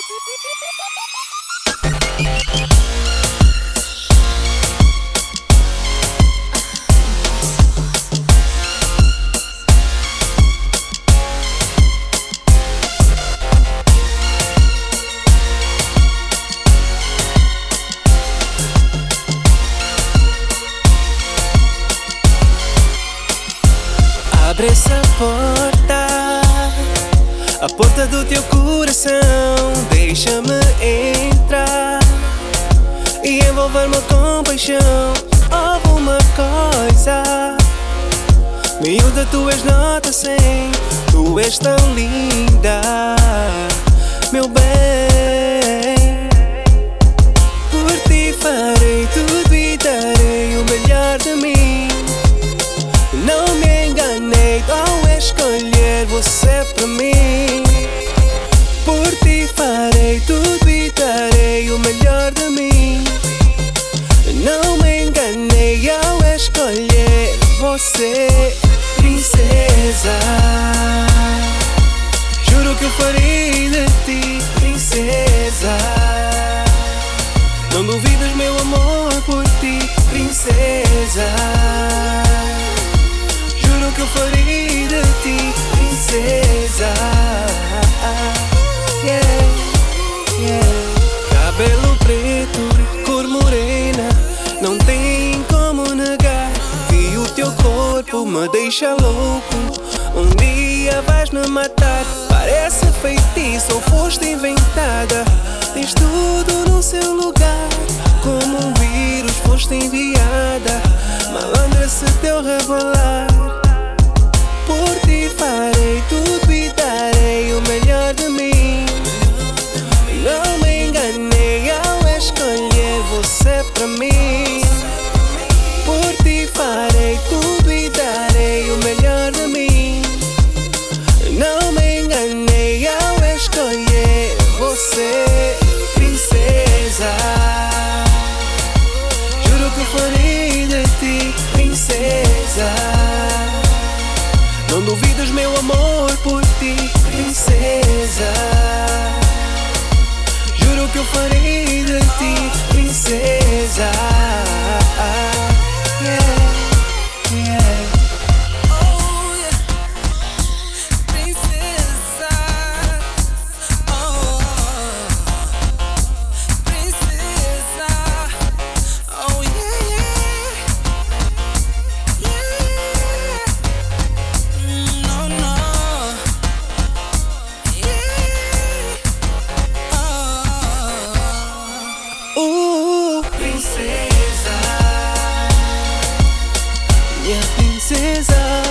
Abre essa porta, a porta do teu coração. Deixa-me entrar e envolver-me com paixão. Houve uma coisa, miúda, tu és nota 100. Tu és tão linda, meu bem. Por ti farei tudo e darei o melhor de mim. Não me enganei ao escolher você pra mim. Por ti farei tudo e darei o melhor de mim. Não me enganei ao escolher você, princesa. Juro que eu farei de ti, princesa. Não duvides meu amor por ti, princesa. Juro que eu farei de ti, princesa. Yeah, yeah. Cabelo preto, cor morena, não tem como negar. E o teu corpo me deixa louco. Um dia vais me matar. Parece feitiço ou foste inventada. Tens tudo no seu lugar. Como um vírus foste enviada. Malandra, se teu rebolar. Por ti farei tudo e darei o melhor de mim. Não me enganei ao escolher você pra mim. Por ti farei tudo e darei o melhor de mim. Não me enganei ao escolher você, princesa. Juro que farei de ti, princesa. Não duvides meu amor por ti, princesa. Juro que eu farei de ti, princesa. Yeah, yeah. Oh, yeah. Princesa. Oh, princesa. Oh, yeah, yeah. Yeah. No, no. Yeah. Princesa, minha princesa.